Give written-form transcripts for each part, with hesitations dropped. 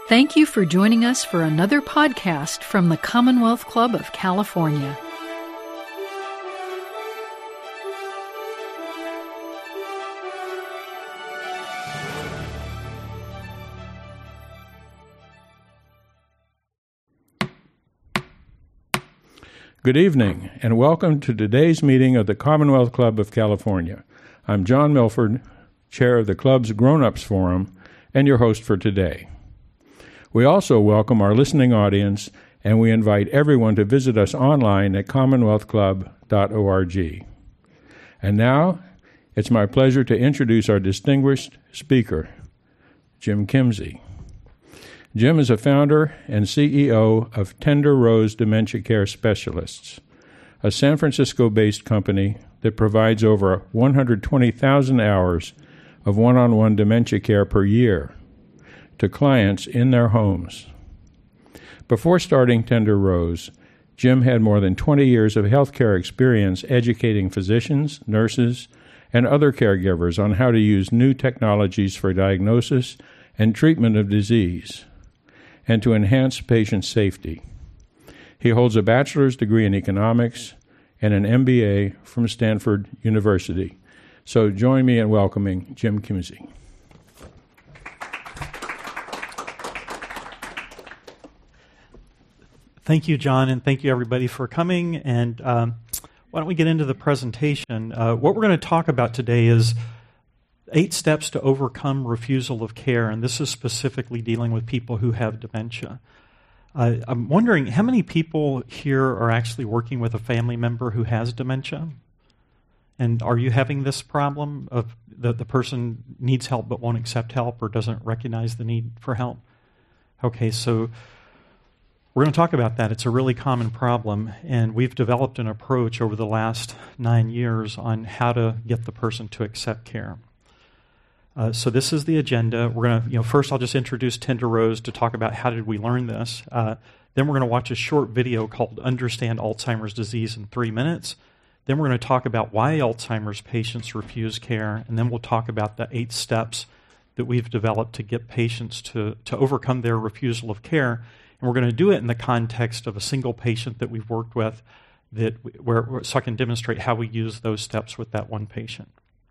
Thank you for joining us for another podcast from the Commonwealth Club of California. Good evening, and welcome to today's meeting of the Commonwealth Club of California. I'm John Milford, Chair of the Club's Grown-Ups Forum, and your host for today. We also welcome our listening audience, and we invite everyone to visit us online at commonwealthclub.org. And now, it's my pleasure to introduce our distinguished speaker, Jim Kimsey. Jim is a founder and CEO of Tender Rose Dementia Care Specialists, a San Francisco-based company that provides over 120,000 hours of one-on-one dementia care per year to clients in their homes. Before starting Tender Rose, Jim had more than 20 years of healthcare experience educating physicians, nurses, and other caregivers on how to use new technologies for diagnosis and treatment of disease, and to enhance patient safety. He holds a bachelor's degree in economics and an MBA from Stanford University. So join me in welcoming Jim Kimsey. Thank you, John, and thank you, everybody, for coming. And why don't we get into the presentation? What we're going to talk about today is 8 steps to overcome refusal of care, and this is specifically dealing with people who have dementia. I'm wondering, how many people here are actually working with a family member who has dementia? And are you having this problem of the person needs help but won't accept help or doesn't recognize the need for help? Okay, so we're going to talk about that. It's a really common problem, and we've developed an approach over the last 9 years on how to get the person to accept care. So this is the agenda. We're going to, first I'll just introduce Tender Rose to talk about how did we learn this. Then we're going to watch a short video called Understand Alzheimer's Disease in 3 minutes. Then we're going to talk about why Alzheimer's patients refuse care, and then we'll talk about the 8 steps that we've developed to get patients to overcome their refusal of care. And we're going to do it in the context of a single patient that we've worked with, so I can demonstrate how we use those steps with that one patient.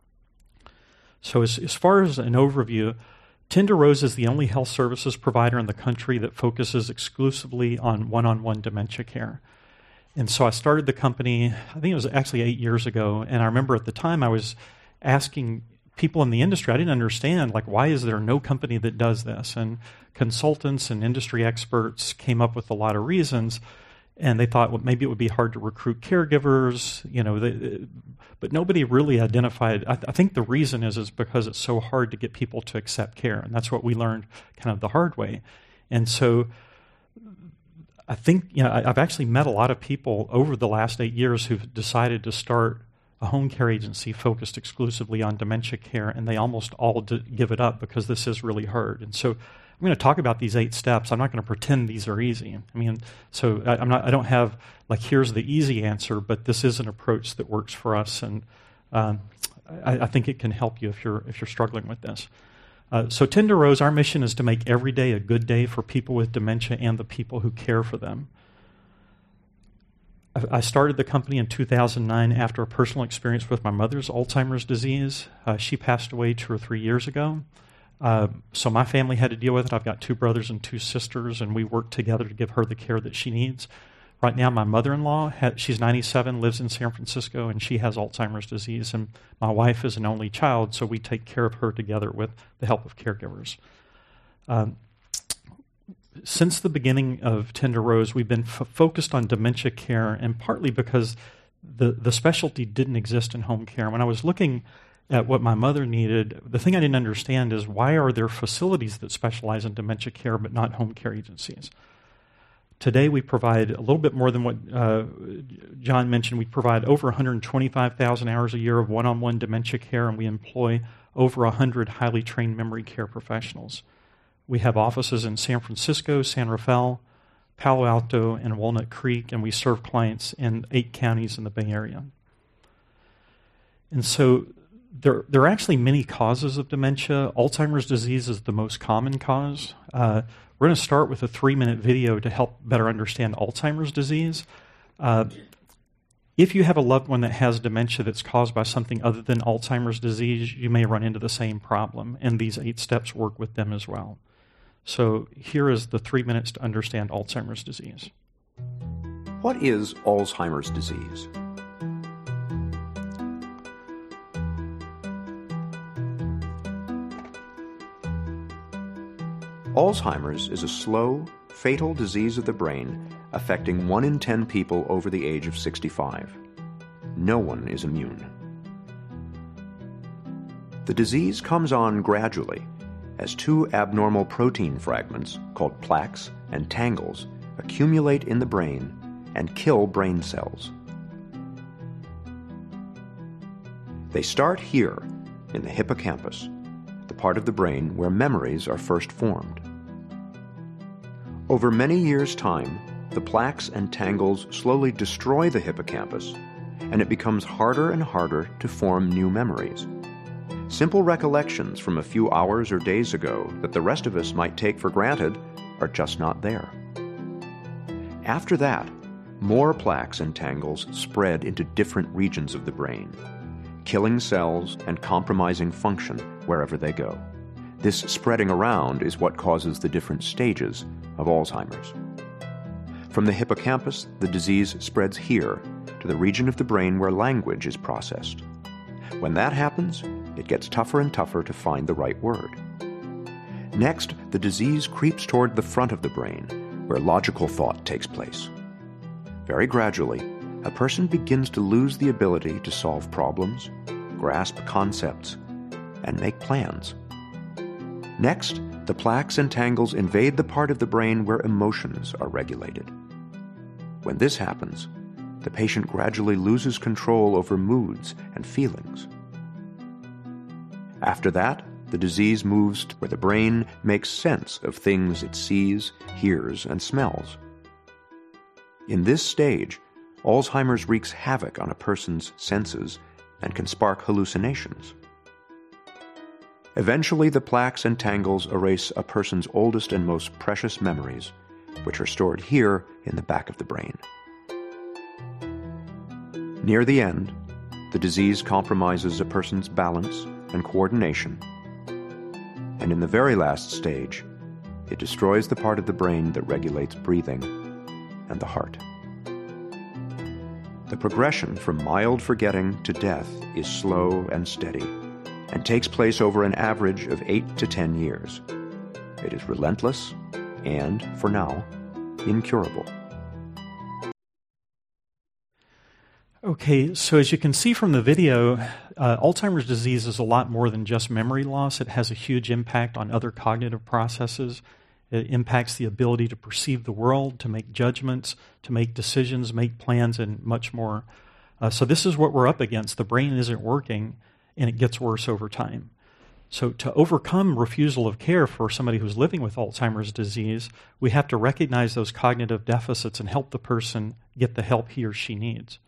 So as far as an overview, Tender Rose is the only health services provider in the country that focuses exclusively on one-on-one dementia care. And so I started the company, I think it was actually 8 years ago, and I remember at the time I was asking people in the industry, I didn't understand, why is there no company that does this? And consultants and industry experts came up with a lot of reasons, and they thought, well, maybe it would be hard to recruit caregivers, but nobody really identified. I think the reason is because it's so hard to get people to accept care, and that's what we learned kind of the hard way. And so I think, I've actually met a lot of people over the last 8 years who've decided to start a home care agency focused exclusively on dementia care, and they almost all give it up because this is really hard. And so I'm going to talk about these 8 steps. I'm not going to pretend these are easy. I don't have here's the easy answer, but this is an approach that works for us, and I think it can help you if you're struggling with this. So Tender Rose, our mission is to make every day a good day for people with dementia and the people who care for them. I started the company in 2009 after a personal experience with my mother's Alzheimer's disease. She passed away 2 or 3 years ago. So my family had to deal with it. I've got 2 brothers and 2 sisters, and we work together to give her the care that she needs. Right now, my mother-in-law, she's 97, lives in San Francisco, and she has Alzheimer's disease. And my wife is an only child, so we take care of her together with the help of caregivers. Since the beginning of Tender Rose, we've been focused on dementia care, and partly because the specialty didn't exist in home care. When I was looking at what my mother needed, the thing I didn't understand is why are there facilities that specialize in dementia care but not home care agencies? Today we provide a little bit more than what John mentioned. We provide over 125,000 hours a year of one-on-one dementia care, and we employ over 100 highly trained memory care professionals. We have offices in San Francisco, San Rafael, Palo Alto, and Walnut Creek, and we serve clients in 8 counties in the Bay Area. And so There are actually many causes of dementia. Alzheimer's disease is the most common cause. We're going to start with a 3-minute video to help better understand Alzheimer's disease. If you have a loved one that has dementia that's caused by something other than Alzheimer's disease, you may run into the same problem, and these 8 steps work with them as well. So here is the 3 minutes to understand Alzheimer's disease. What is Alzheimer's disease? Alzheimer's is a slow, fatal disease of the brain affecting 1 in 10 people over the age of 65. No one is immune. The disease comes on gradually as 2 abnormal protein fragments called plaques and tangles accumulate in the brain and kill brain cells. They start here in the hippocampus, the part of the brain where memories are first formed. Over many years' time, the plaques and tangles slowly destroy the hippocampus, and it becomes harder and harder to form new memories. Simple recollections from a few hours or days ago that the rest of us might take for granted are just not there. After that, more plaques and tangles spread into different regions of the brain, killing cells and compromising function wherever they go. This spreading around is what causes the different stages of Alzheimer's. From the hippocampus, the disease spreads here to the region of the brain where language is processed. When that happens, it gets tougher and tougher to find the right word. Next, the disease creeps toward the front of the brain, where logical thought takes place. Very gradually, a person begins to lose the ability to solve problems, grasp concepts, and make plans. Next, the plaques and tangles invade the part of the brain where emotions are regulated. When this happens, the patient gradually loses control over moods and feelings. After that, the disease moves to where the brain makes sense of things it sees, hears, and smells. In this stage, Alzheimer's wreaks havoc on a person's senses and can spark hallucinations. Eventually, the plaques and tangles erase a person's oldest and most precious memories, which are stored here in the back of the brain. Near the end, the disease compromises a person's balance and coordination. And in the very last stage, it destroys the part of the brain that regulates breathing and the heart. The progression from mild forgetting to death is slow and steady, and takes place over an average of 8 to 10 years. It is relentless and, for now, incurable. Okay, so as you can see from the video, Alzheimer's disease is a lot more than just memory loss. It has a huge impact on other cognitive processes. It impacts the ability to perceive the world, to make judgments, to make decisions, make plans, and much more. So this is what we're up against. The brain isn't working, and it gets worse over time. So to overcome refusal of care for somebody who's living with Alzheimer's disease, we have to recognize those cognitive deficits and help the person get the help he or she needs.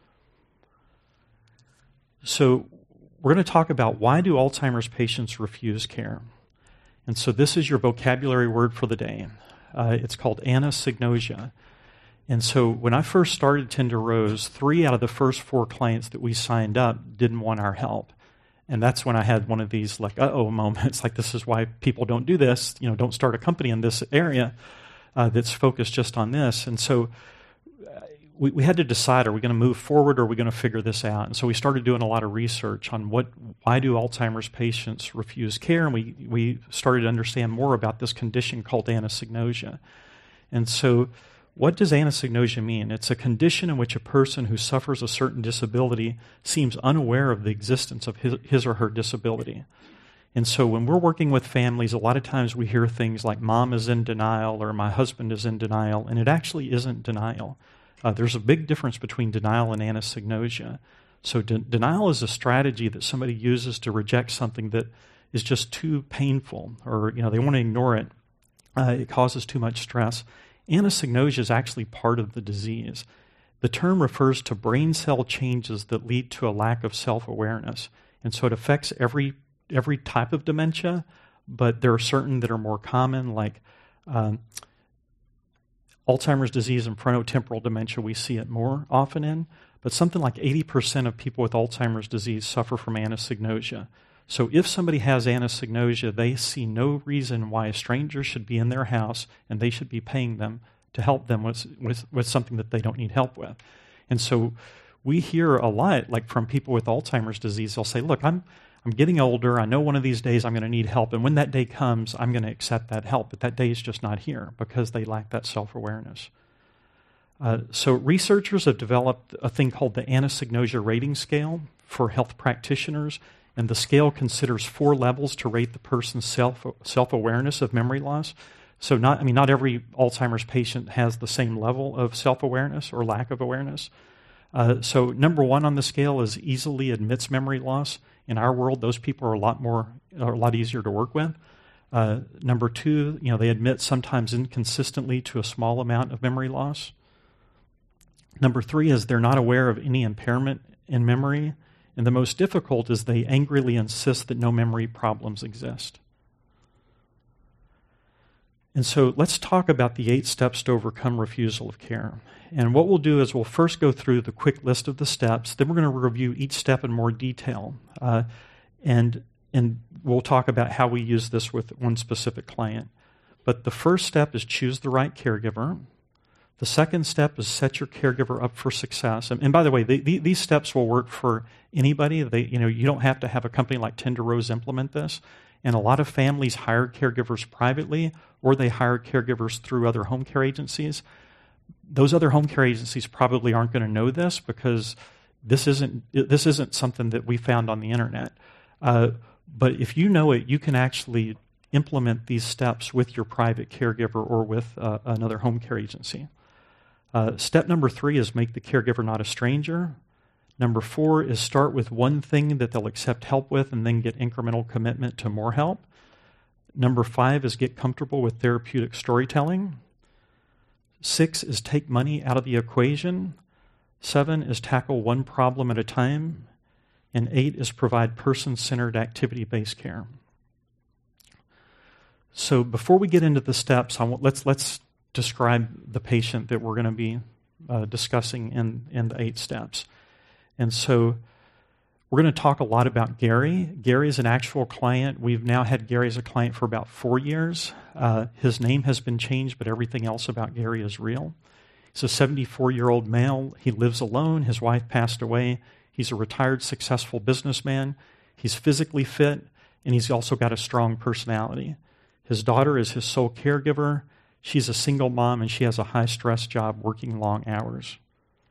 So we're going to talk about why do Alzheimer's patients refuse care. And so this is your vocabulary word for the day. It's called anosognosia. And so when I first started Tender Rose, 3 out of the first 4 clients that we signed up didn't want our help. And that's when I had one of these like, uh-oh moments, like this is why people don't do this, don't start a company in this area that's focused just on this. And so we had to decide, are we going to move forward or are we going to figure this out? And so we started doing a lot of research on why do Alzheimer's patients refuse care? And we started to understand more about this condition called anosognosia. And so what does anosognosia mean? It's a condition in which a person who suffers a certain disability seems unaware of the existence of his or her disability. And so when we're working with families, a lot of times we hear things like mom is in denial or my husband is in denial, and it actually isn't denial. There's a big difference between denial and anosognosia. So denial is a strategy that somebody uses to reject something that is just too painful, or they want to ignore it. It causes too much stress. Anosognosia is actually part of the disease. The term refers to brain cell changes that lead to a lack of self-awareness. And so it affects every type of dementia, but there are certain that are more common, like Alzheimer's disease and frontotemporal dementia. We see it more often in, but something like 80% of people with Alzheimer's disease suffer from anosognosia. So if somebody has anosognosia, they see no reason why a stranger should be in their house and they should be paying them to help them with something that they don't need help with. And so we hear a lot, like from people with Alzheimer's disease, they'll say, look, I'm getting older. I know one of these days I'm going to need help. And when that day comes, I'm going to accept that help. But that day is just not here because they lack that self-awareness. So researchers have developed a thing called the Anosognosia Rating Scale for health practitioners. And the scale considers 4 levels to rate the person's self-awareness of memory loss. So not every Alzheimer's patient has the same level of self-awareness or lack of awareness. So number 1 on the scale is easily admits memory loss. In our world, those people are a lot easier to work with. Number 2, they admit sometimes inconsistently to a small amount of memory loss. Number 3 is they're not aware of any impairment in memory. And the most difficult is they angrily insist that no memory problems exist. And so let's talk about the 8 steps to overcome refusal of care. And what we'll do is we'll first go through the quick list of the steps, then we're going to review each step in more detail. And we'll talk about how we use this with one specific client. But the first step is choose the right caregiver. The second step is set your caregiver up for success. And by the way, these steps will work for anybody. You don't have to have a company like Tender Rose implement this. And a lot of families hire caregivers privately, or they hire caregivers through other home care agencies. Those other home care agencies probably aren't going to know this because this isn't something that we found on the internet. But if you know it, you can actually implement these steps with your private caregiver or with another home care agency. Step number 3 is make the caregiver not a stranger. Number 4 is start with one thing that they'll accept help with and then get incremental commitment to more help. Number 5 is get comfortable with therapeutic storytelling. 6 is take money out of the equation. 7 is tackle one problem at a time. And 8 is provide person-centered activity-based care. So before we get into the steps, let's describe the patient that we're going to be discussing in the 8 steps. And so we're going to talk a lot about Gary. Gary is an actual client. We've now had Gary as a client for about 4 years. His name has been changed, but everything else about Gary is real. He's a 74-year-old male. He lives alone. His wife passed away. He's a retired, successful businessman. He's physically fit, and he's also got a strong personality. His daughter is his sole caregiver. She's a single mom, and she has a high-stress job working long hours.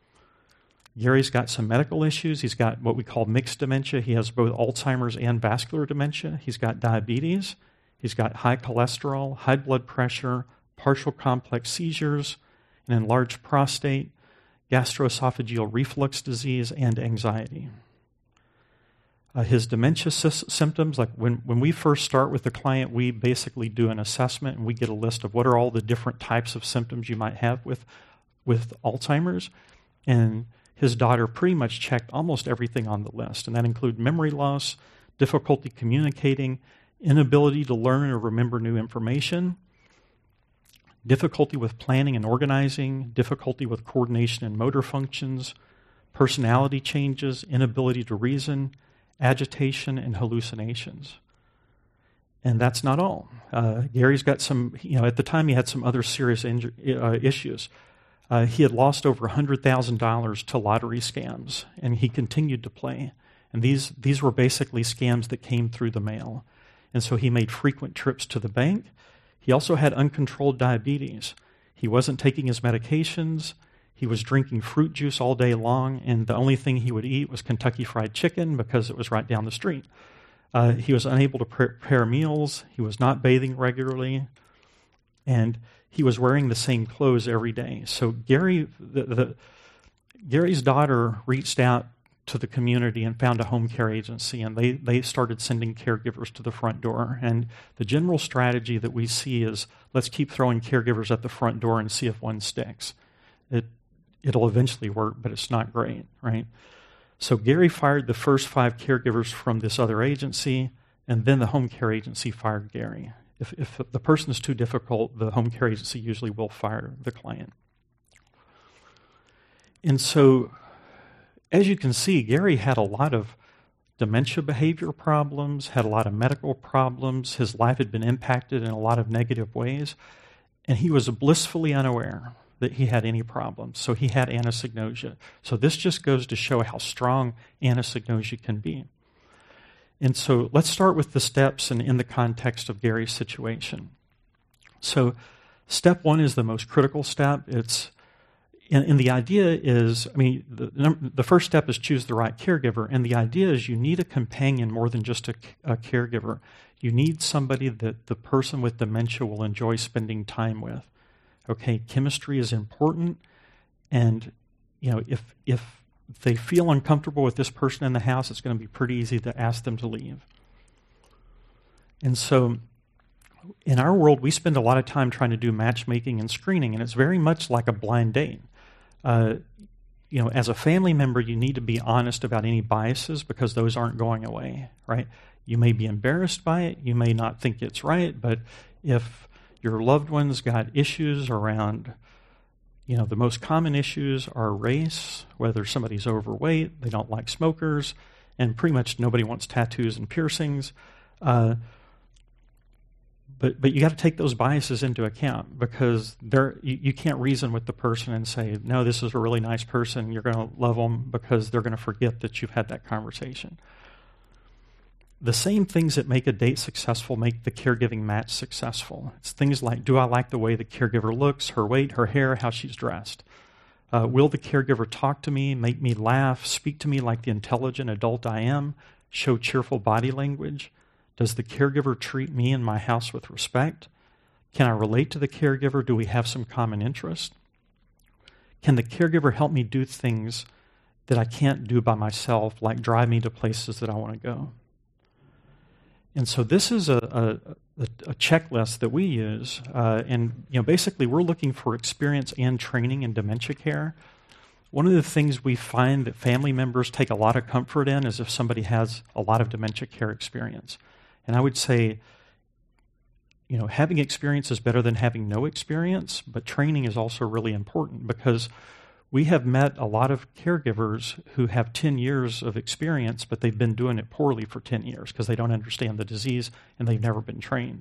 Gary's got some medical issues. He's got what we call mixed dementia. He has both Alzheimer's and vascular dementia. He's got diabetes. He's got high cholesterol, high blood pressure, partial complex seizures, an enlarged prostate, gastroesophageal reflux disease, and anxiety. His dementia symptoms, like when we first start with the client, we basically do an assessment and we get a list of what are all the different types of symptoms you might have with Alzheimer's. And his daughter pretty much checked almost everything on the list, and that includes memory loss, difficulty communicating, inability to learn or remember new information, difficulty with planning and organizing, difficulty with coordination and motor functions, personality changes, inability to reason, agitation, and hallucinations. And that's not all. Gary's got some, at the time he had some other serious issues. He had lost over $100,000 to lottery scams, and he continued to play. And these were basically scams that came through the mail. And so he made frequent trips to the bank. He also had uncontrolled diabetes. He wasn't taking his medications. He was drinking fruit juice all day long, and the only thing he would eat was Kentucky Fried Chicken because it was right down the street. He was unable to prepare meals. He was not bathing regularly. And he was wearing the same clothes every day. So Gary's daughter reached out to the community and found a home care agency, and they started sending caregivers to the front door. And the general strategy that we see is let's keep throwing caregivers at the front door and see if one sticks. It'll eventually work, but it's not great, right? So Gary fired the first 5 caregivers from this other agency, and then the home care agency fired Gary. If the person is too difficult, the home care agency usually will fire the client. And so, as you can see, Gary had a lot of dementia behavior problems, had a lot of medical problems. His life had been impacted in a lot of negative ways, and he was blissfully unaware that he had any problems. So he had anosognosia. So this just goes to show how strong anosognosia can be. And so let's start with the steps and in the context of Gary's situation. So step 1 is the most critical step. And the idea is, the first step is choose the right caregiver. And the idea is you need a companion more than just a caregiver. You need somebody that the person with dementia will enjoy spending time with. Okay, chemistry is important. And, if they feel uncomfortable with this person in the house, it's going to be pretty easy to ask them to leave. And so in our world, we spend a lot of time trying to do matchmaking and screening, and it's very much like a blind date. As a family member, you need to be honest about any biases because those aren't going away, right? You may be embarrassed by it. You may not think it's right, but if your loved one's got issues around, the most common issues are race, whether somebody's overweight, they don't like smokers, and pretty much nobody wants tattoos and piercings. But you got to take those biases into account because you can't reason with the person and say, no, this is a really nice person, you're going to love them, because they're going to forget that you've had that conversation. The same things that make a date successful make the caregiving match successful. It's things like, do I like the way the caregiver looks, her weight, her hair, how she's dressed? Will the caregiver talk to me, make me laugh, speak to me like the intelligent adult I am, show cheerful body language? Does the caregiver treat me and my house with respect? Can I relate to the caregiver? Do we have some common interest? Can the caregiver help me do things that I can't do by myself, like drive me to places that I want to go? And so this is a checklist that we use, and basically we're looking for experience and training in dementia care. One of the things we find that family members take a lot of comfort in is if somebody has a lot of dementia care experience. And I would say, having experience is better than having no experience, but training is also really important because we have met a lot of caregivers who have 10 years of experience, but they've been doing it poorly for 10 years because they don't understand the disease and they've never been trained.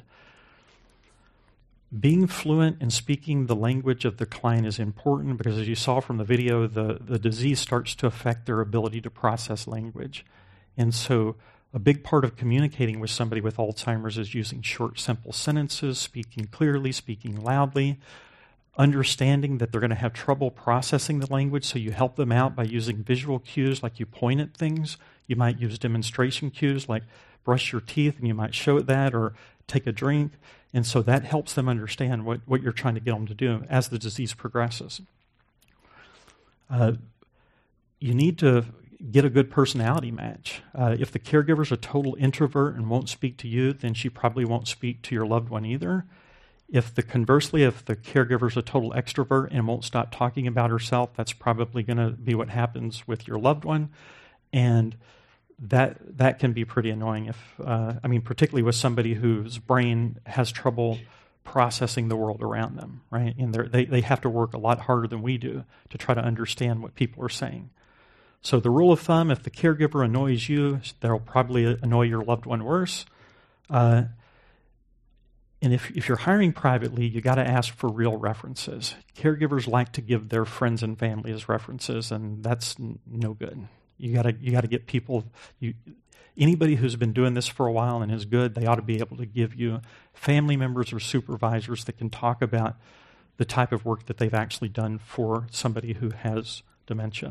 Being fluent in speaking the language of the client is important because, as you saw from the video, the disease starts to affect their ability to process language. And so a big part of communicating with somebody with Alzheimer's is using short, simple sentences, speaking clearly, speaking loudly, understanding that they're going to have trouble processing the language, so you help them out by using visual cues like you point at things. You might use demonstration cues like brush your teeth, and you might show it that, or take a drink. And so that helps them understand what you're trying to get them to do as the disease progresses. You need to get a good personality match. If the caregiver's a total introvert and won't speak to you, then she probably won't speak to your loved one either. Conversely, if the caregiver's a total extrovert and won't stop talking about herself, that's probably going to be what happens with your loved one. And that can be pretty annoying particularly with somebody whose brain has trouble processing the world around them, right? And they have to work a lot harder than we do to try to understand what people are saying. So the rule of thumb, if the caregiver annoys you, they'll probably annoy your loved one worse. And if you're hiring privately, you got to ask for real references. Caregivers like to give their friends and family as references, and that's no good. You got to get people. Anybody who's been doing this for a while and is good, they ought to be able to give you family members or supervisors that can talk about the type of work that they've actually done for somebody who has dementia.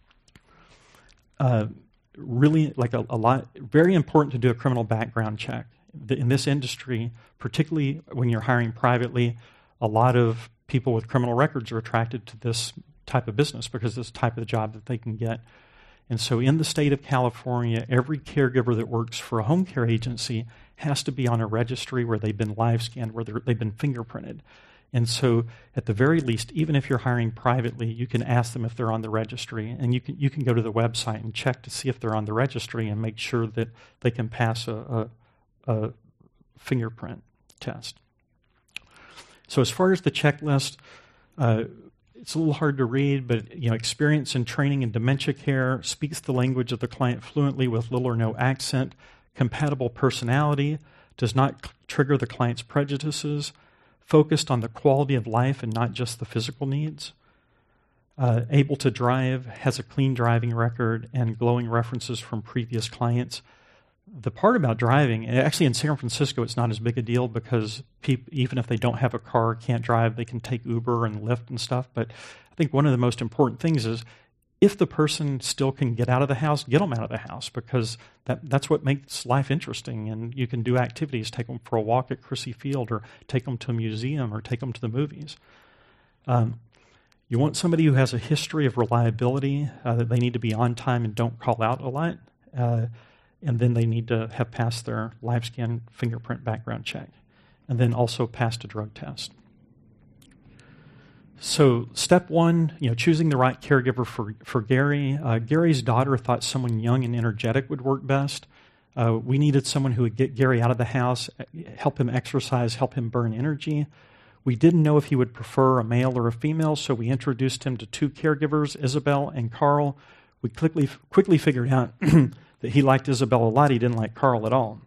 Really, very important to do a criminal background check. In this industry, particularly when you're hiring privately, a lot of people with criminal records are attracted to this type of business because it's the type of job that they can get. And so in the state of California, every caregiver that works for a home care agency has to be on a registry where they've been live scanned, where they've been fingerprinted. And so at the very least, even if you're hiring privately, you can ask them if they're on the registry, and you can go to the website and check to see if they're on the registry and make sure that they can pass a fingerprint test. So as far as the checklist, it's a little hard to read, but experience and training in dementia care, speaks the language of the client fluently with little or no accent, compatible personality, does not trigger the client's prejudices, focused on the quality of life and not just the physical needs, able to drive, has a clean driving record, and glowing references from previous clients. The part about driving, actually in San Francisco, it's not as big a deal because people, even if they don't have a car, can't drive, they can take Uber and Lyft and stuff. But I think one of the most important things is if the person still can get out of the house, get them out of the house, because that's what makes life interesting. And you can do activities, take them for a walk at Crissy Field, or take them to a museum, or take them to the movies. You want somebody who has a history of reliability, that they need to be on time and don't call out a lot. And then they need to have passed their LiveScan fingerprint background check, and then also passed a drug test. So step one, choosing the right caregiver for Gary. Gary's daughter thought someone young and energetic would work best. We needed someone who would get Gary out of the house, help him exercise, help him burn energy. We didn't know if he would prefer a male or a female, so we introduced him to two caregivers, Isabel and Carl. We quickly figured out that he liked Isabel a lot. He didn't like Carl at all.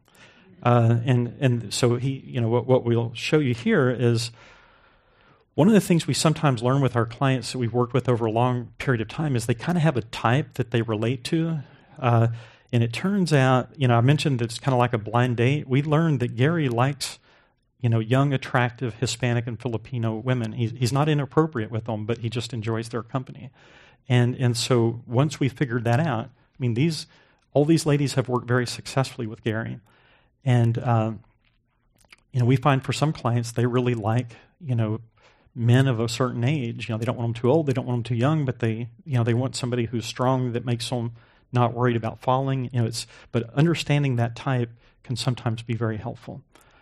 And so he, what we'll show you here is one of the things we sometimes learn with our clients that we've worked with over a long period of time is they kind of have a type that they relate to. And it turns out, I mentioned that it's kind of like a blind date. We learned that Gary likes, young, attractive Hispanic and Filipino women. He's not inappropriate with them, but he just enjoys their company. And so once we figured that out, all these ladies have worked very successfully with Gary. And, we find for some clients, they really like, men of a certain age. They don't want them too old, they don't want them too young, but they want somebody who's strong that makes them not worried about falling. But understanding that type can sometimes be very helpful.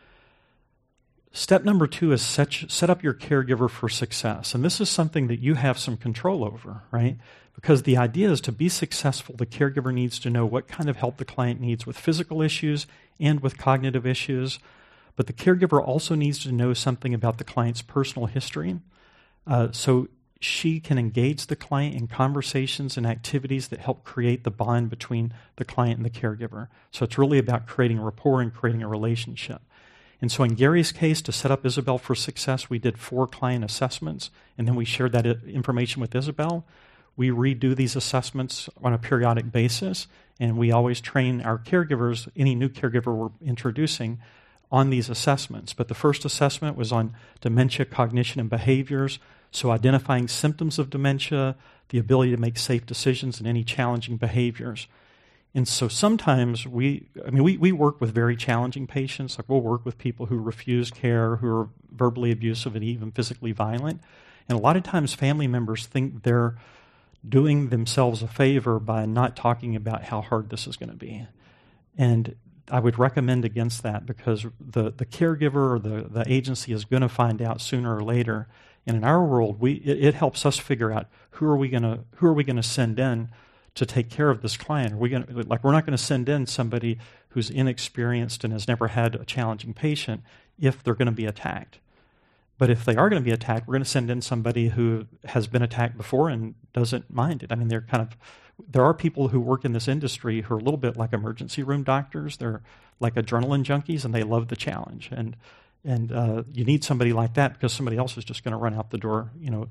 Step number 2 is set up your caregiver for success. And this is something that you have some control over, right? Because the idea is to be successful, the caregiver needs to know what kind of help the client needs with physical issues and with cognitive issues. But the caregiver also needs to know something about the client's personal history, so she can engage the client in conversations and activities that help create the bond between the client and the caregiver. So it's really about creating rapport and creating a relationship. And so in Gary's case, to set up Isabel for success, we did 4 client assessments, and then we shared that information with Isabel. We redo these assessments on a periodic basis, and we always train our caregivers, any new caregiver we're introducing, on these assessments. But the first assessment was on dementia, cognition, and behaviors, so identifying symptoms of dementia, the ability to make safe decisions, and any challenging behaviors. And so sometimes we work with very challenging patients. Like we'll work with people who refuse care, who are verbally abusive and even physically violent. And a lot of times family members think they're doing themselves a favor by not talking about how hard this is going to be. And I would recommend against that, because the caregiver or the agency is going to find out sooner or later. And in our world, it helps us figure out who are we going to send in to take care of this client. We're not going to send in somebody who's inexperienced and has never had a challenging patient if they're going to be attacked. But if they are going to be attacked, we're going to send in somebody who has been attacked before and doesn't mind it. There are people who work in this industry who are a little bit like emergency room doctors. They're like adrenaline junkies, and they love the challenge. And you need somebody like that, because somebody else is just going to run out the door,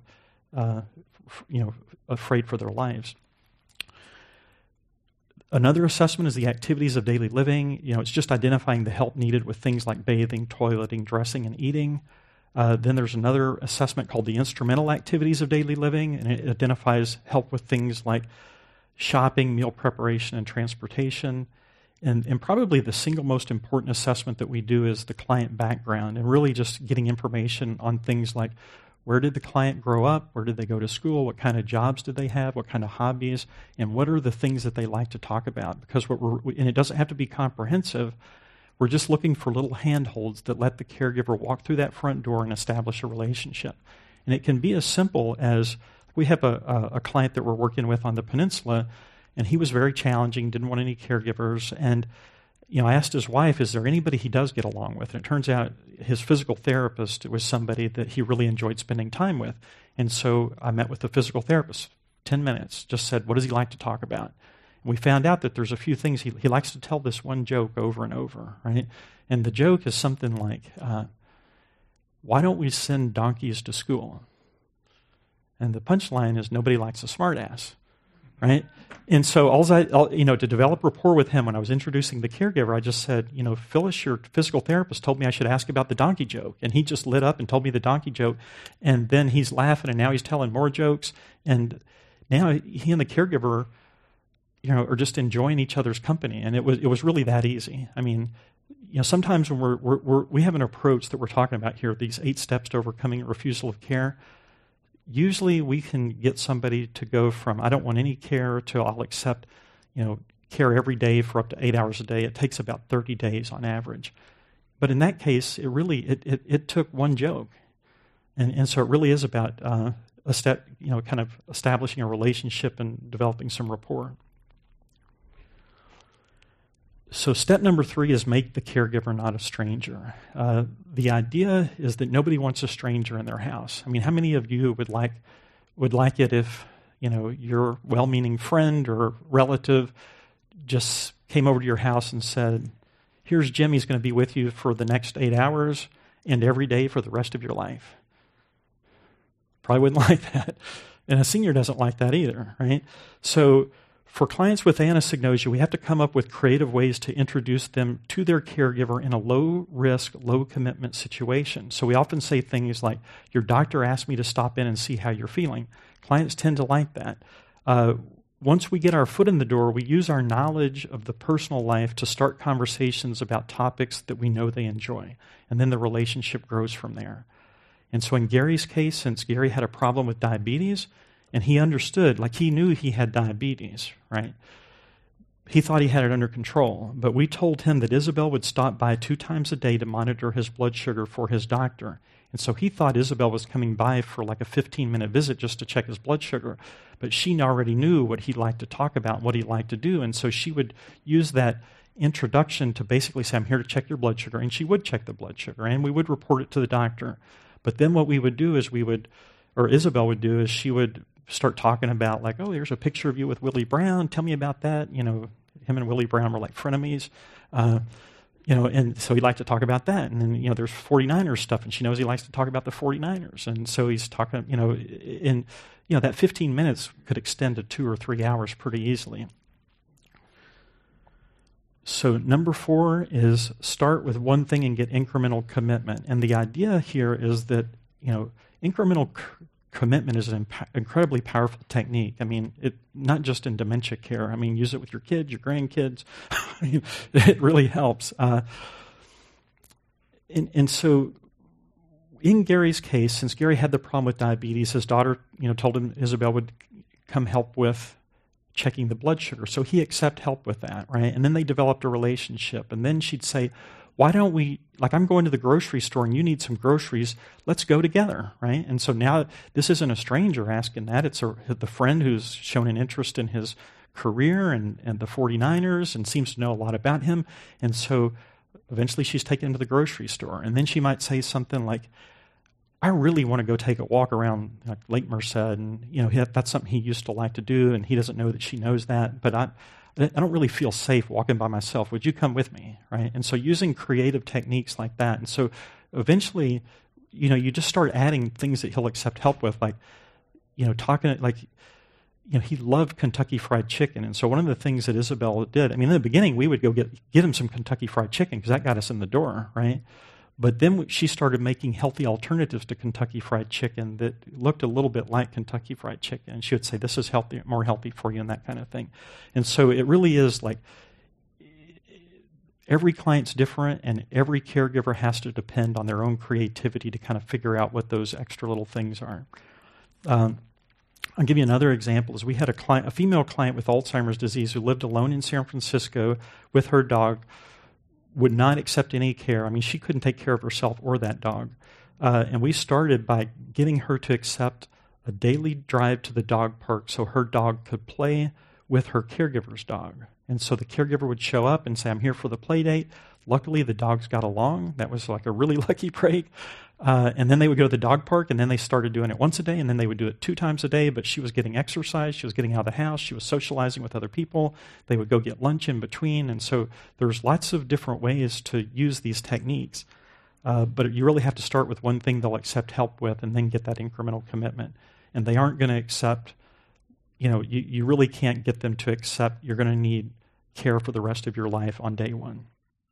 afraid for their lives. Another assessment is the activities of daily living. It's just identifying the help needed with things like bathing, toileting, dressing, and eating. Then there's another assessment called the instrumental activities of daily living, and it identifies help with things like shopping, meal preparation, and transportation. And probably the single most important assessment that we do is the client background, and really just getting information on things like where did the client grow up, where did they go to school, what kind of jobs did they have, what kind of hobbies, and what are the things that they like to talk about. Because and it doesn't have to be comprehensive. We're just looking for little handholds that let the caregiver walk through that front door and establish a relationship. And it can be as simple as, we have a client that we're working with on the peninsula, and he was very challenging, didn't want any caregivers. And I asked his wife, is there anybody he does get along with? And it turns out his physical therapist was somebody that he really enjoyed spending time with. And so I met with the physical therapist, 10 minutes, just said, what does he like to talk about? And we found out that there's a few things. He likes to tell this one joke over and over, right? And the joke is something like, why don't we send donkeys to school? And the punchline is, nobody likes a smartass, right? And so to develop rapport with him, when I was introducing the caregiver, I just said, Phyllis, your physical therapist told me I should ask about the donkey joke. And he just lit up and told me the donkey joke. And then he's laughing, and now he's telling more jokes. And now he and the caregiver, are just enjoying each other's company. And it was really that easy. I mean, sometimes when we have an approach that we're talking about here, these 8 steps to overcoming refusal of care, usually we can get somebody to go from, I don't want any care, to I'll accept, care every day for up to 8 hours a day. It takes about 30 days on average. But in that case, it took one joke. And so it really is about a step, kind of establishing a relationship and developing some rapport. So step number 3 is make the caregiver not a stranger. The idea is that nobody wants a stranger in their house. I mean, how many of you would like it if, your well-meaning friend or relative just came over to your house and said, here's Jim, he's going to be with you for the next 8 hours and every day for the rest of your life? Probably wouldn't like that. And a senior doesn't like that either, right? So for clients with anosognosia, we have to come up with creative ways to introduce them to their caregiver in a low-risk, low-commitment situation. So we often say things like, your doctor asked me to stop in and see how you're feeling. Clients tend to like that. Once we get our foot in the door, we use our knowledge of the personal life to start conversations about topics that we know they enjoy. And then the relationship grows from there. And so in Gary's case, since Gary had a problem with diabetes, and he understood, he knew he had diabetes, right? He thought he had it under control. But we told him that Isabel would stop by 2 times a day to monitor his blood sugar for his doctor. And so he thought Isabel was coming by for a 15-minute visit just to check his blood sugar. But she already knew what he'd like to talk about, what he'd like to do. And so she would use that introduction to basically say, I'm here to check your blood sugar. And she would check the blood sugar, and we would report it to the doctor. But then what we would do is Isabel would do is she would start talking about there's a picture of you with Willie Brown. Tell me about that. Him and Willie Brown were like frenemies. And so he'd like to talk about that. And then, there's 49ers stuff, and she knows he likes to talk about the 49ers. And so he's talking, that 15 minutes could extend to 2 or 3 hours pretty easily. So number 4 is start with one thing and get incremental commitment. And the idea here is that, incremental commitment is an incredibly powerful technique. I mean, not just in dementia care. I mean, use it with your kids, your grandkids. It really helps. And so in Gary's case, since Gary had the problem with diabetes, his daughter, told him Isabel would come help with checking the blood sugar. So he accepted help with that, right? And then they developed a relationship. And then she'd say, why don't we, I'm going to the grocery store and you need some groceries, let's go together, right? And so now this isn't a stranger asking that. It's the friend who's shown an interest in his career and the 49ers and seems to know a lot about him. And so eventually she's taken him to the grocery store. And then she might say something like, I really want to go take a walk around Lake Merced. And, that's something he used to like to do, and he doesn't know that she knows that. But I don't really feel safe walking by myself. Would you come with me, right? And so using creative techniques like that. And so eventually, you just start adding things that he'll accept help with, he loved Kentucky Fried Chicken. And so one of the things that Isabel did, in the beginning, we would go get him some Kentucky Fried Chicken because that got us in the door, right? But then she started making healthy alternatives to Kentucky Fried Chicken that looked a little bit like Kentucky Fried Chicken. And she would say, this is healthy, more healthy for you, and that kind of thing. And so it really is every client's different, and every caregiver has to depend on their own creativity to kind of figure out what those extra little things are. I'll give you another example. We had a female client with Alzheimer's disease who lived alone in San Francisco with her dog. would not accept any care. I mean, she couldn't take care of herself or that dog. And we started by getting her to accept a daily drive to the dog park so her dog could play with her caregiver's dog. And so the caregiver would show up and say, I'm here for the play date. Luckily, the dogs got along. That was like a really lucky break. And then they would go to the dog park, and then they started doing it once a day, and then they would do it 2 times a day, but she was getting exercise. She was getting out of the house. She was socializing with other people. They would go get lunch in between. And so there's lots of different ways to use these techniques. But you really have to start with one thing they'll accept help with and then get that incremental commitment. And they aren't going to accept, you really can't get them to accept you're going to need care for the rest of your life on day one.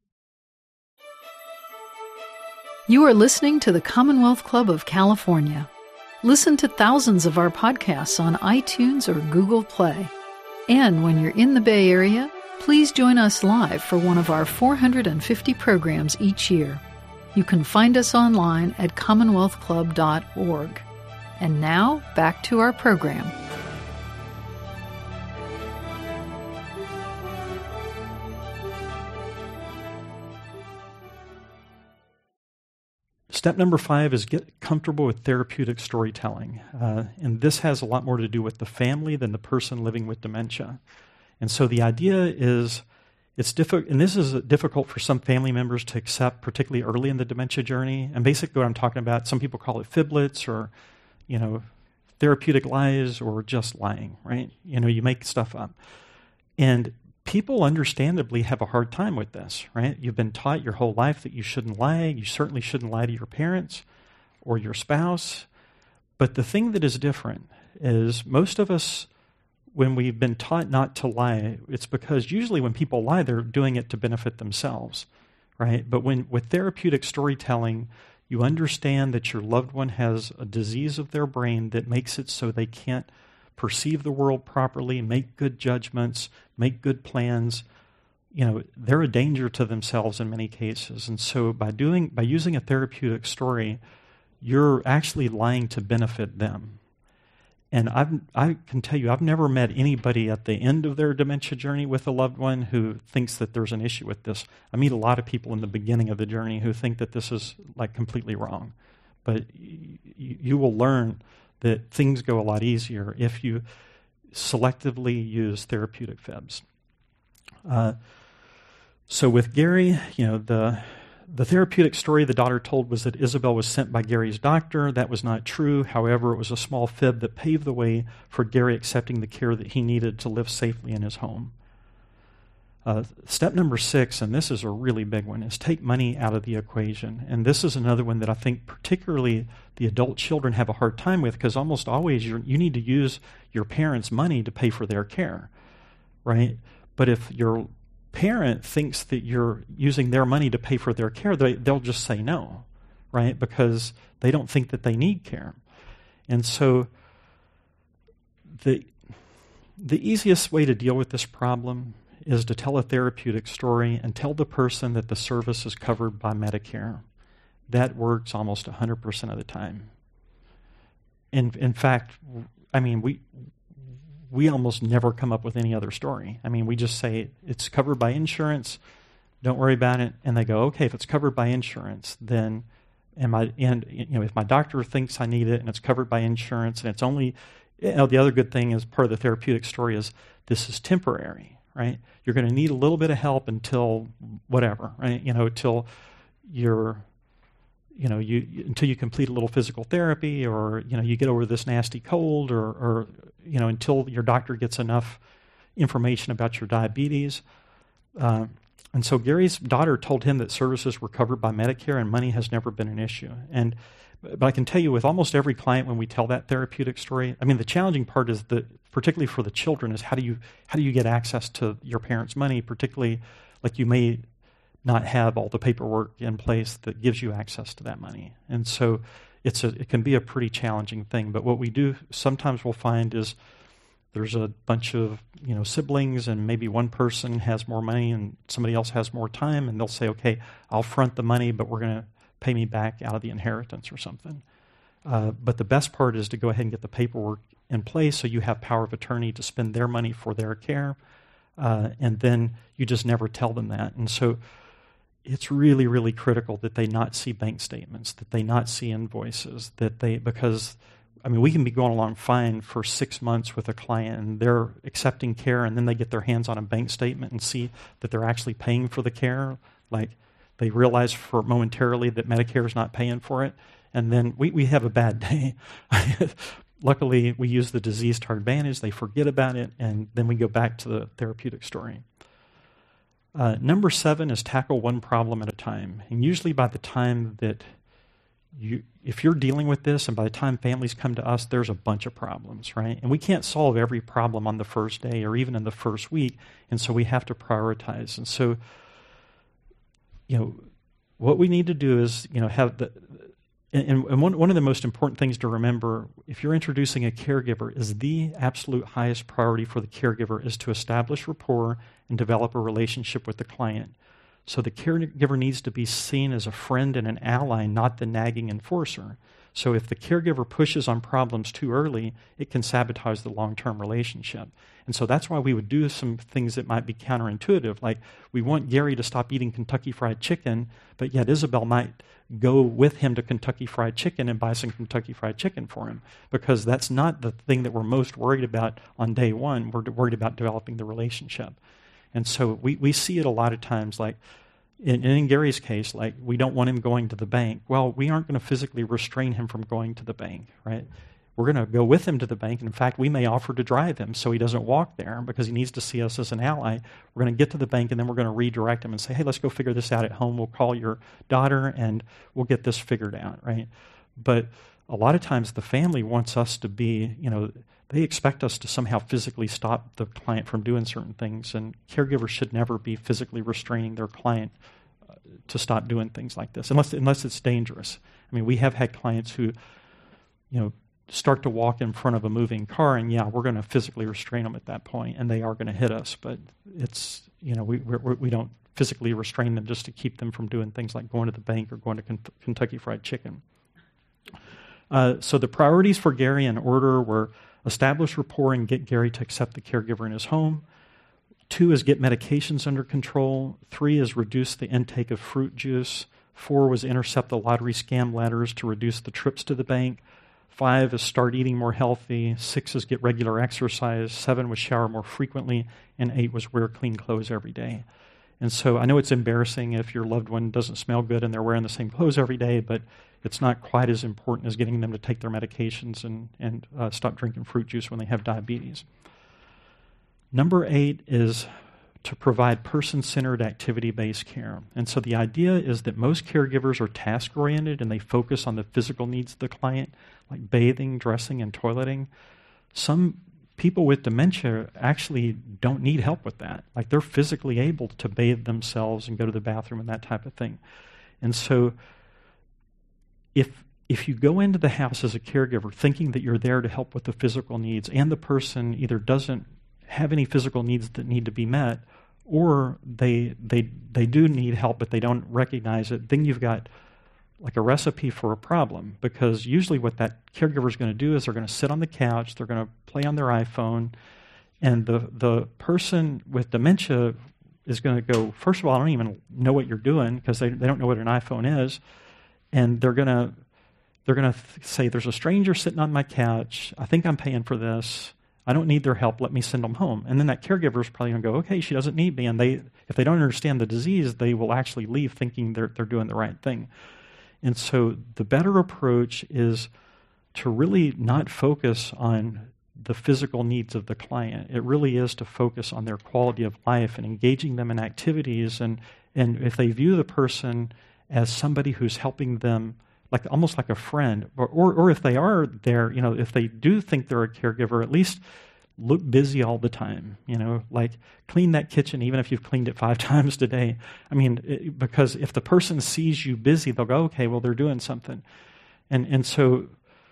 You are listening to the Commonwealth Club of California. Listen to thousands of our podcasts on iTunes or Google Play. And when you're in the Bay Area, please join us live for one of our 450 programs each year. You can find us online at commonwealthclub.org. And now, back to our program. Step number 5 is get comfortable with therapeutic storytelling. And this has a lot more to do with the family than the person living with dementia. And so the idea is, it's difficult, and this is difficult for some family members to accept, particularly early in the dementia journey. And basically what I'm talking about, some people call it fiblets or, therapeutic lies or just lying, right? You make stuff up. And people understandably have a hard time with this, right? You've been taught your whole life that you shouldn't lie. You certainly shouldn't lie to your parents or your spouse. But the thing that is different is most of us, when we've been taught not to lie, it's because usually when people lie, they're doing it to benefit themselves, right? But with therapeutic storytelling, you understand that your loved one has a disease of their brain that makes it so they can't perceive the world properly, make good judgments, make good plans. They're a danger to themselves in many cases. And so by using a therapeutic story, you're actually lying to benefit them. And I can tell you, I've never met anybody at the end of their dementia journey with a loved one who thinks that there's an issue with this. I meet a lot of people in the beginning of the journey who think that this is like completely wrong. But you will learn that things go a lot easier if you selectively use therapeutic fibs. So with Gary, the therapeutic story the daughter told was that Isabel was sent by Gary's doctor. That was not true. However, it was a small fib that paved the way for Gary accepting the care that he needed to live safely in his home. Step number 6, and this is a really big one, is take money out of the equation. And this is another one that I think particularly the adult children have a hard time with, because almost always you need to use your parents' money to pay for their care, right? But if your parent thinks that you're using their money to pay for their care, they'll just say no, right? Because they don't think that they need care. And so the easiest way to deal with this problem is to tell a therapeutic story and tell the person that the service is covered by Medicare. That works almost 100% of the time. In fact, I mean, we almost never come up with any other story. I mean, we just say it's covered by insurance, don't worry about it. And they go, okay, if it's covered by insurance, then if my doctor thinks I need it and it's covered by insurance, and it's only, the other good thing is part of the therapeutic story is this is temporary, right? You're going to need a little bit of help until whatever, right? Until until you complete a little physical therapy, or you get over this nasty cold, or until your doctor gets enough information about your diabetes. And so Gary's daughter told him that services were covered by Medicare and money has never been an issue. But I can tell you with almost every client when we tell that therapeutic story, I mean, the challenging part is that, particularly for the children, is how do you get access to your parents' money, particularly like you may not have all the paperwork in place that gives you access to that money. And so it can be a pretty challenging thing. But what we do sometimes we'll find is there's a bunch of siblings, and maybe one person has more money and somebody else has more time, and they'll say, okay, I'll front the money, but we're going to pay me back out of the inheritance or something. But the best part is to go ahead and get the paperwork in place so you have power of attorney to spend their money for their care, and then you just never tell them that. And so it's really, really critical that they not see bank statements, that they not see invoices, because we can be going along fine for 6 months with a client and they're accepting care, and then they get their hands on a bank statement and see that they're actually paying for the care. Like, they realize momentarily that Medicare is not paying for it, and then we have a bad day. Luckily, we use the disease to our advantage. They forget about it, and then we go back to the therapeutic story. Number 7 is tackle one problem at a time. And usually by the time that if you're dealing with this, and by the time families come to us, there's a bunch of problems, right? And we can't solve every problem on the first day or even in the first week, and so we have to prioritize. And so, what we need to do is, have the... And one of the most important things to remember, if you're introducing a caregiver, is the absolute highest priority for the caregiver is to establish rapport and develop a relationship with the client. So the caregiver needs to be seen as a friend and an ally, not the nagging enforcer. So if the caregiver pushes on problems too early, it can sabotage the long-term relationship. And so that's why we would do some things that might be counterintuitive, like we want Gary to stop eating Kentucky Fried Chicken, but yet Isabel might go with him to Kentucky Fried Chicken and buy some Kentucky Fried Chicken for him, because that's not the thing that we're most worried about on day one. We're worried about developing the relationship. And so we see it a lot of times, like in Gary's case, like we don't want him going to the bank. Well, we aren't going to physically restrain him from going to the bank, right? We're going to go with him to the bank, and in fact, we may offer to drive him so he doesn't walk there because he needs to see us as an ally. We're going to get to the bank, and then we're going to redirect him and say, hey, let's go figure this out at home. We'll call your daughter, and we'll get this figured out, right? But a lot of times the family wants us to be, they expect us to somehow physically stop the client from doing certain things, and caregivers should never be physically restraining their client to stop doing things like this, unless it's dangerous. We have had clients who, start to walk in front of a moving car, and we're going to physically restrain them at that point, and they are going to hit us. But it's, we don't physically restrain them just to keep them from doing things like going to the bank or going to Kentucky Fried Chicken. So the priorities for Gary in order were establish rapport and get Gary to accept the caregiver in his home. 2 is get medications under control. 3 is reduce the intake of fruit juice. 4 was intercept the lottery scam letters to reduce the trips to the bank. 5 is start eating more healthy. 6 is get regular exercise. 7 was shower more frequently. And 8 was wear clean clothes every day. And so I know it's embarrassing if your loved one doesn't smell good and they're wearing the same clothes every day, but it's not quite as important as getting them to take their medications and stop drinking fruit juice when they have diabetes. Number 8 is to provide person-centered, activity-based care. And so the idea is that most caregivers are task-oriented and they focus on the physical needs of the client, like bathing, dressing, and toileting. Some people with dementia actually don't need help with that. Like they're physically able to bathe themselves and go to the bathroom and that type of thing. And so if you go into the house as a caregiver thinking that you're there to help with the physical needs and the person either doesn't have any physical needs that need to be met, or they do need help but they don't recognize it, then you've got like a recipe for a problem. Because usually what that caregiver is going to do is they're going to sit on the couch, they're going to play on their iPhone, and the person with dementia is going to go, first of all, I don't even know what you're doing, because they don't know what an iPhone is, and they're going to say, there's a stranger sitting on my couch, I think I'm paying for this, I don't need their help, let me send them home. And then that caregiver is probably going to go, okay, she doesn't need me. And if they don't understand the disease, they will actually leave thinking they're doing the right thing. And so the better approach is to really not focus on the physical needs of the client. It really is to focus on their quality of life and engaging them in activities. And if they view the person as somebody who's helping them, like almost like a friend, or if they are there, if they do think they're a caregiver, at least look busy all the time, like clean that kitchen even if you've cleaned it 5 times today. Because if the person sees you busy, they'll go, okay, well, they're doing something. And so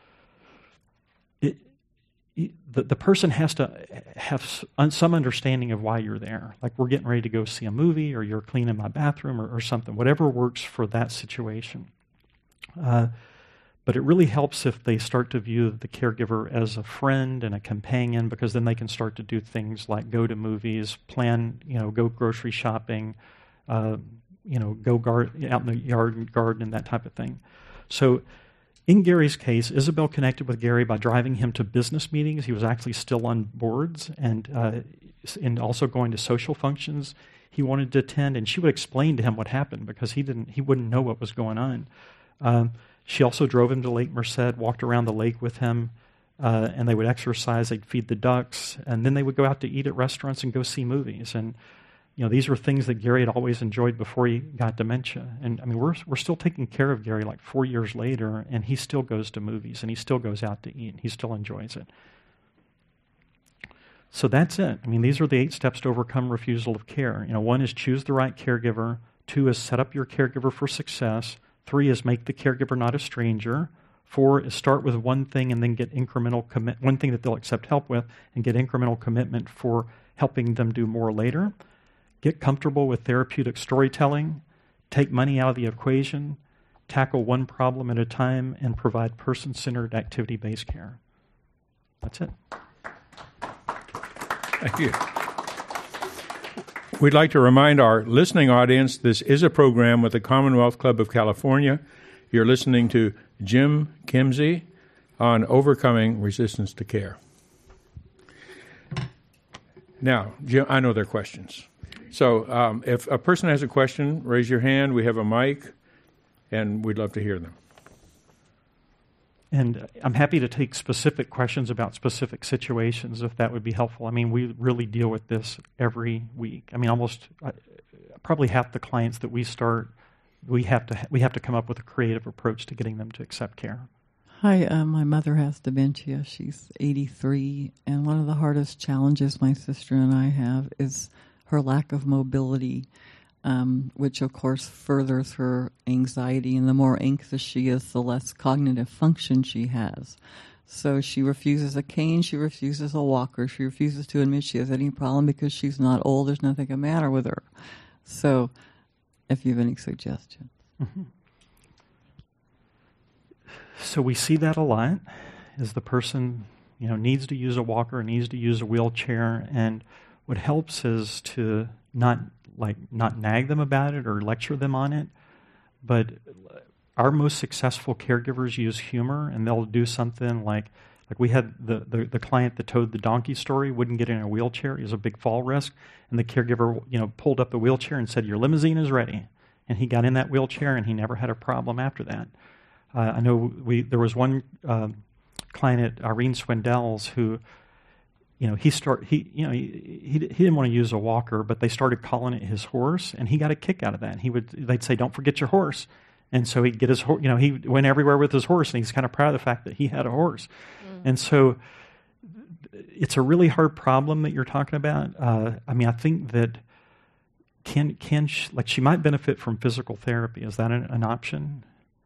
the person has to have some understanding of why you're there. Like we're getting ready to go see a movie, or you're cleaning my bathroom or something, whatever works for that situation. But it really helps if they start to view the caregiver as a friend and a companion, because then they can start to do things like go to movies, plan, go grocery shopping, go out in the yard and garden and that type of thing. So in Gary's case, Isabel connected with Gary by driving him to business meetings. He was actually still on boards and also going to social functions he wanted to attend, and she would explain to him what happened because he wouldn't know what was going on. She also drove him to Lake Merced, walked around the lake with him, and they would exercise, they'd feed the ducks, and then they would go out to eat at restaurants and go see movies. And these were things that Gary had always enjoyed before he got dementia. And I mean, we're still taking care of Gary like 4 years later, and he still goes to movies, and he still goes out to eat, and he still enjoys it. So that's it. I mean, these are the 8 steps to overcome refusal of care. 1 is choose the right caregiver. 2 is set up your caregiver for success. 3 is make the caregiver not a stranger. 4 is start with one thing and then get incremental one thing that they'll accept help with, and get incremental commitment for helping them do more later. Get comfortable with therapeutic storytelling, take money out of the equation, tackle one problem at a time, and provide person-centered activity-based care. That's it. Thank you. We'd like to remind our listening audience this is a program with the Commonwealth Club of California. You're listening to Jim Kimsey on overcoming resistance to care. Now, Jim, I know there are questions. So if a person has a question, raise your hand. We have a mic, and we'd love to hear them. And I'm happy to take specific questions about specific situations if that would be helpful. I mean, we really deal with this every week. I mean, almost probably half the clients that we start, we have to come up with a creative approach to getting them to accept care. Hi, my mother has dementia. She's 83, and one of the hardest challenges my sister and I have is her lack of mobility, which of course furthers her anxiety, and the more anxious she is, the less cognitive function she has. So she refuses a cane, she refuses a walker, she refuses to admit she has any problem because she's not old, there's nothing the matter with her. So if you have any suggestions. Mm-hmm. So we see that a lot, is the person needs to use a walker, needs to use a wheelchair, and what helps is to not nag them about it or lecture them on it, but our most successful caregivers use humor, and they'll do something like we had the client that told the donkey story, wouldn't get in a wheelchair, he was a big fall risk, and the caregiver pulled up the wheelchair and said, "Your limousine is ready," and he got in that wheelchair and he never had a problem after that. I know there was one client at Irene Swindell's who, he didn't want to use a walker, but they started calling it his horse, and he got a kick out of that. They'd say, "Don't forget your horse," and so he'd get his horse. He went everywhere with his horse, and he's kind of proud of the fact that he had a horse. And so it's a really hard problem that you're talking about. I think that she might benefit from physical therapy. Is that an option?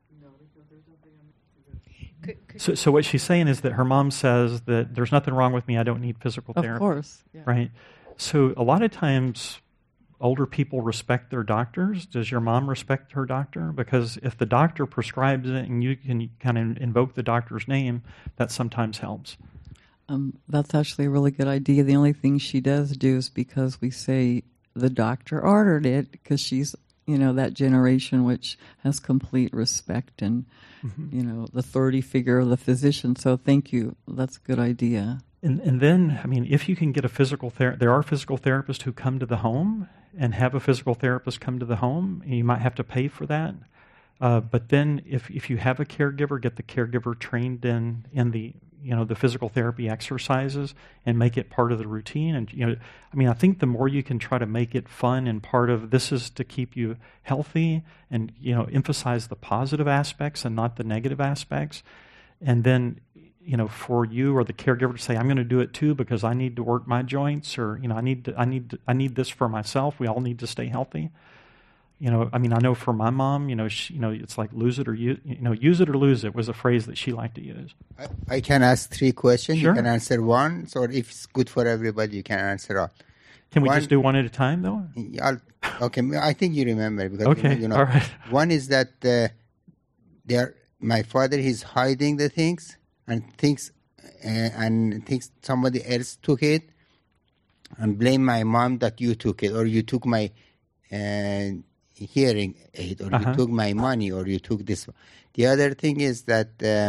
So what she's saying is that her mom says that there's nothing wrong with me, I don't need physical therapy. Of course. Yeah. Right? So a lot of times older people respect their doctors. Does your mom respect her doctor? Because if the doctor prescribes it and you can kind of invoke the doctor's name, that sometimes helps. That's actually a really good idea. The only thing she does do is because we say the doctor ordered it, because she's that generation which has complete respect and, the authority figure of the physician. So thank you. That's a good idea. And then, if you can get a physical therapist, there are physical therapists who come to the home and have a physical therapist come to the home. And you might have to pay for that. But then if you have a caregiver, get the caregiver trained in the the physical therapy exercises and make it part of the routine. And I think the more you can try to make it fun and part of this is to keep you healthy and emphasize the positive aspects and not the negative aspects. And then for you or the caregiver to say, "I'm going to do it too because I need to work my joints," or I need this for myself. We all need to stay healthy. I know for my mom, it's like use it or lose it was a phrase that she liked to use. I can ask 3 questions. Sure. You can answer one. So if it's good for everybody, you can answer all. Can we just do one at a time, though? Okay, I think you remember. Because okay, all right. One is that my father is hiding the things and thinks somebody else took it and blame my mom that you took it or you took my hearing aid, or you took my money, or you took this. The other thing is that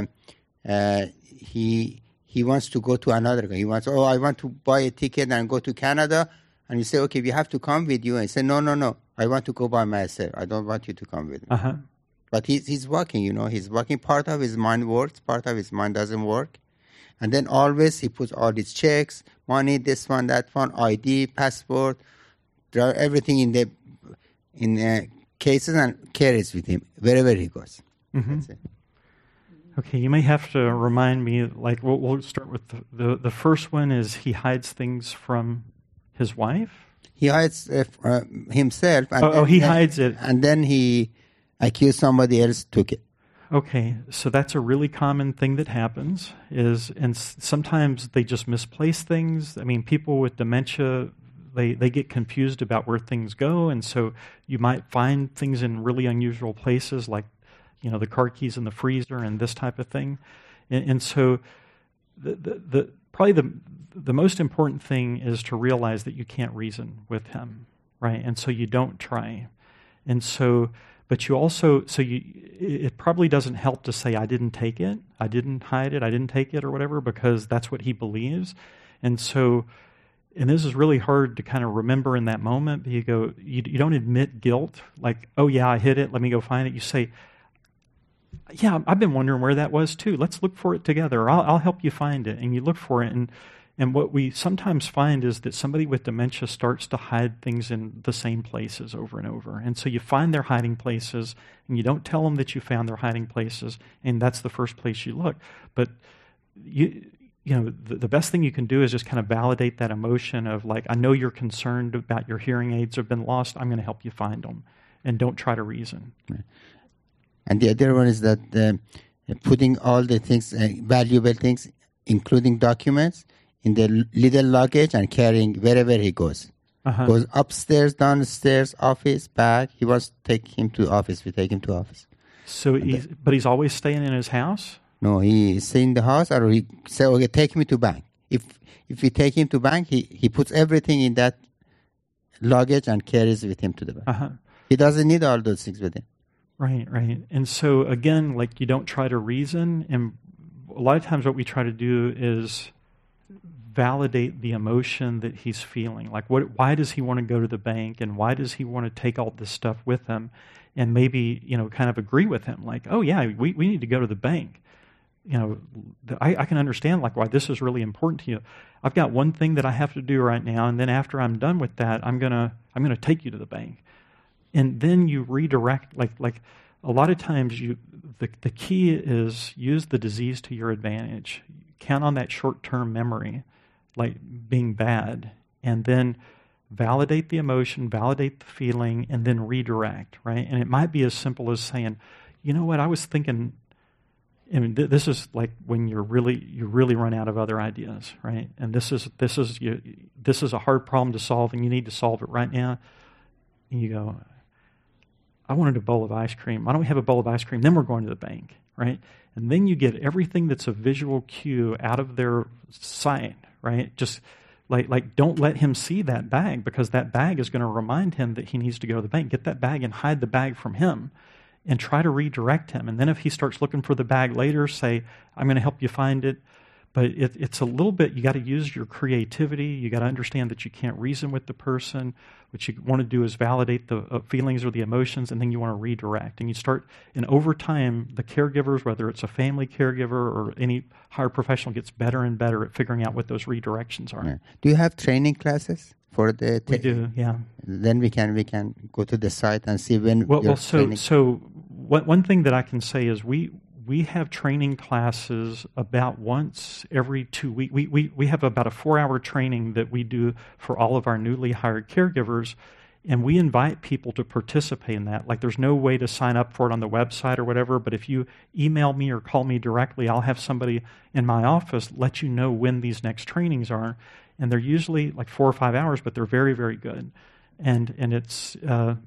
he wants to go to another country. He wants, I want to buy a ticket and go to Canada. And you say, okay, we have to come with you. And he said, no, I want to go by myself. I don't want you to come with me. But he's working, he's working. Part of his mind works, part of his mind doesn't work. And then always he puts all these checks, money, this one, that one, ID, passport, everything in cases, and carries with him wherever he goes. That's it. Okay, you may have to remind me, like, we'll start with the first one is he hides things from his wife? He hides himself. And he hides it. And then he accused somebody else took it. Okay, so that's a really common thing that happens, and sometimes they just misplace things. I mean, people with dementia, they get confused about where things go, and so you might find things in really unusual places, like the car keys in the freezer and this type of thing. And so probably the most important thing is to realize that you can't reason with him, right? And so you don't try. And so, but you also, it probably doesn't help to say, I didn't take it, I didn't hide it, I didn't take it or whatever, because that's what he believes. And so, and this is really hard to kind of remember in that moment, but you don't admit guilt, like, oh yeah, I hid it, let me go find it. You say, yeah, I've been wondering where that was too. Let's look for it together. I'll help you find it. And you look for it. And what we sometimes find is that somebody with dementia starts to hide things in the same places over and over. And so you find their hiding places, and you don't tell them that you found their hiding places, and that's the first place you look. But the best thing you can do is just kind of validate that emotion of, like, I know you're concerned about your hearing aids have been lost. I'm going to help you find them. And don't try to reason. Right. And the other one is that putting all the things, valuable things, including documents, in the little luggage and carrying wherever he goes. Goes upstairs, downstairs, office, bag. He wants to take him to office. We take him to office. So, but he's always staying in his house? No, he stay in the house, or he say, okay, take me to bank. If we take him to bank, he puts everything in that luggage and carries with him to the bank. He doesn't need all those things with him. Right. And so, again, like, you don't try to reason, and a lot of times what we try to do is validate the emotion that he's feeling. Like, why does he want to go to the bank, and why does he want to take all this stuff with him, and maybe, kind of agree with him, like, oh yeah, we need to go to the bank. I can understand, like, why this is really important to you. I've got one thing that I have to do right now, and then after I'm done with that, I'm gonna take you to the bank. And then you redirect, like a lot of times the key is use the disease to your advantage. Count on that short-term memory, like being bad, and then validate the emotion, validate the feeling, and then redirect, right? And it might be as simple as saying, you know what, I was thinking, this is like when you really run out of other ideas, right? And this is a hard problem to solve, and you need to solve it right now. And you go, I wanted a bowl of ice cream. Why don't we have a bowl of ice cream? Then we're going to the bank, right? And then you get everything that's a visual cue out of their sight, right? Just like don't let him see that bag, because that bag is going to remind him that he needs to go to the bank. Get that bag and hide the bag from him, and try to redirect him. And then if he starts looking for the bag later, say, I'm going to help you find it. But it's a little bit, you got to use your creativity. You got to understand that you can't reason with the person. What you want to do is validate the feelings or the emotions, and then you want to redirect. And you start, and over time, the caregivers, whether it's a family caregiver or any higher professional, gets better and better at figuring out what those redirections are. Yeah. Do you have training classes for the? We do, yeah. Then we can go to the site and see when. So one thing that I can say is we have training classes about once every 2 weeks. We have about a 4-hour training that we do for all of our newly hired caregivers, and we invite people to participate in that. Like, there's no way to sign up for it on the website or whatever, but if you email me or call me directly, I'll have somebody in my office let you know when these next trainings are. And they're usually like 4 or 5 hours, but they're very, very good. And it's...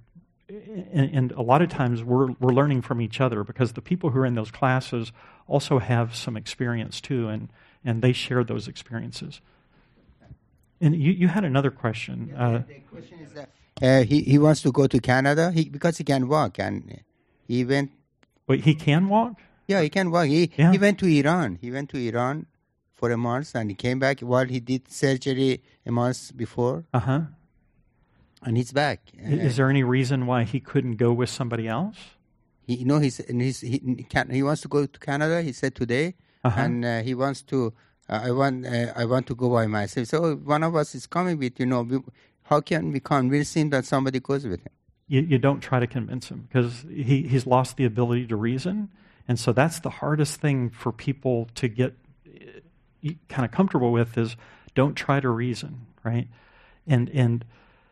And a lot of times we're learning from each other, because the people who are in those classes also have some experience too, and they share those experiences. And you had another question. The question is that he wants to go to Canada because he can walk, and he went. Wait, he can walk? Yeah, he can walk. He went to Iran. He went to Iran for a month, and he came back while he did surgery a month before. Uh-huh. And he's back. Is there any reason why he couldn't go with somebody else? He wants to go to Canada. He said today, and he wants to. I want to go by myself. So one of us is coming with. How can we convince him that somebody goes with him? You don't try to convince him because he's lost the ability to reason, and so that's the hardest thing for people to get kind of comfortable with is don't try to reason, right? And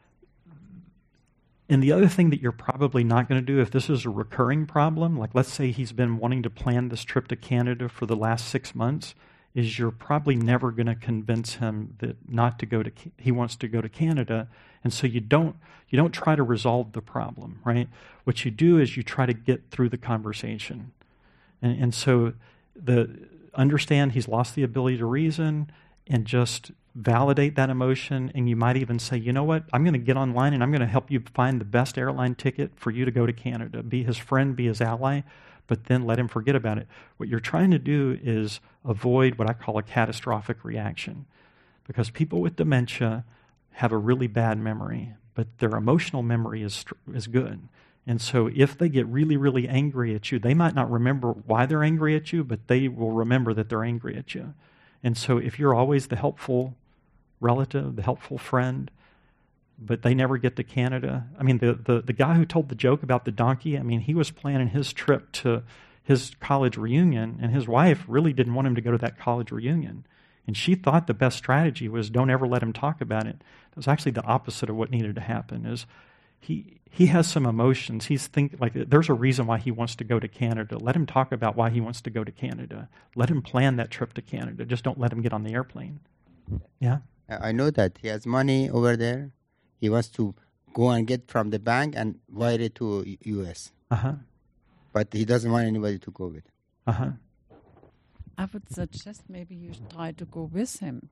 the other thing that you're probably not going to do if this is a recurring problem, like let's say he's been wanting to plan this trip to Canada for the last 6 months, is you're probably never going to convince him that not to go to. He wants to go to Canada, and so you don't try to resolve the problem, right? What you do is you try to get through the conversation, and so understand he's lost the ability to reason, and just validate that emotion. And you might even say, you know what? I'm going to get online and I'm going to help you find the best airline ticket for you to go to Canada. Be his friend, be his ally. But then let him forget about it. What you're trying to do is avoid what I call a catastrophic reaction. Because people with dementia have a really bad memory, but their emotional memory is good. And so if they get really, really angry at you, they might not remember why they're angry at you, but they will remember that they're angry at you. And so if you're always the helpful relative, the helpful friend, but they never get to Canada. I mean, the guy who told the joke about the donkey, I mean, he was planning his trip to his college reunion, and his wife really didn't want him to go to that college reunion. And she thought the best strategy was don't ever let him talk about it. It was actually the opposite of what needed to happen. Is he has some emotions. There's a reason why he wants to go to Canada. Let him talk about why he wants to go to Canada. Let him plan that trip to Canada. Just don't let him get on the airplane. Yeah? I know that he has money over there. He wants to go and get from the bank and wire it to U.S. But he doesn't want anybody to go with him. I would suggest maybe you try to go with him.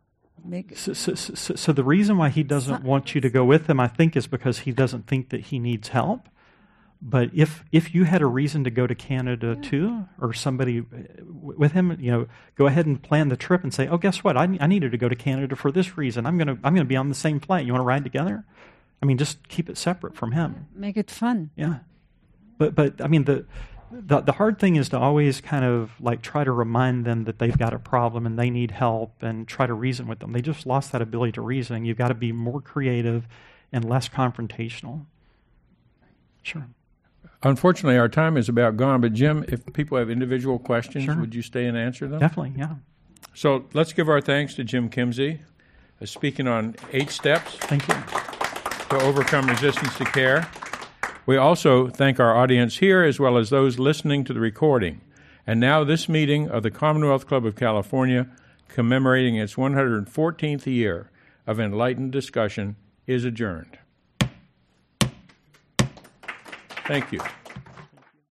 So the reason why he doesn't want you to go with him, I think, is because he doesn't think that he needs help. But if you had a reason to go to Canada too, or somebody with him, go ahead and plan the trip and say, "Oh, guess what? I needed to go to Canada for this reason. I'm gonna be on the same flight. You want to ride together?" I mean, just keep it separate from him. Make it fun. Yeah, but I mean the hard thing is to always kind of like try to remind them that they've got a problem and they need help and try to reason with them. They just lost that ability to reason. You've got to be more creative and less confrontational. Sure. Unfortunately, our time is about gone, but Jim, if people have individual questions, Sure. Would you stay and answer them? Definitely, yeah. So let's give our thanks to Jim Kimsey, speaking on 8 steps Thank you. to overcome resistance to care. We also thank our audience here as well as those listening to the recording. And now this meeting of the Commonwealth Club of California, commemorating its 114th year of enlightened discussion, is adjourned. Thank you.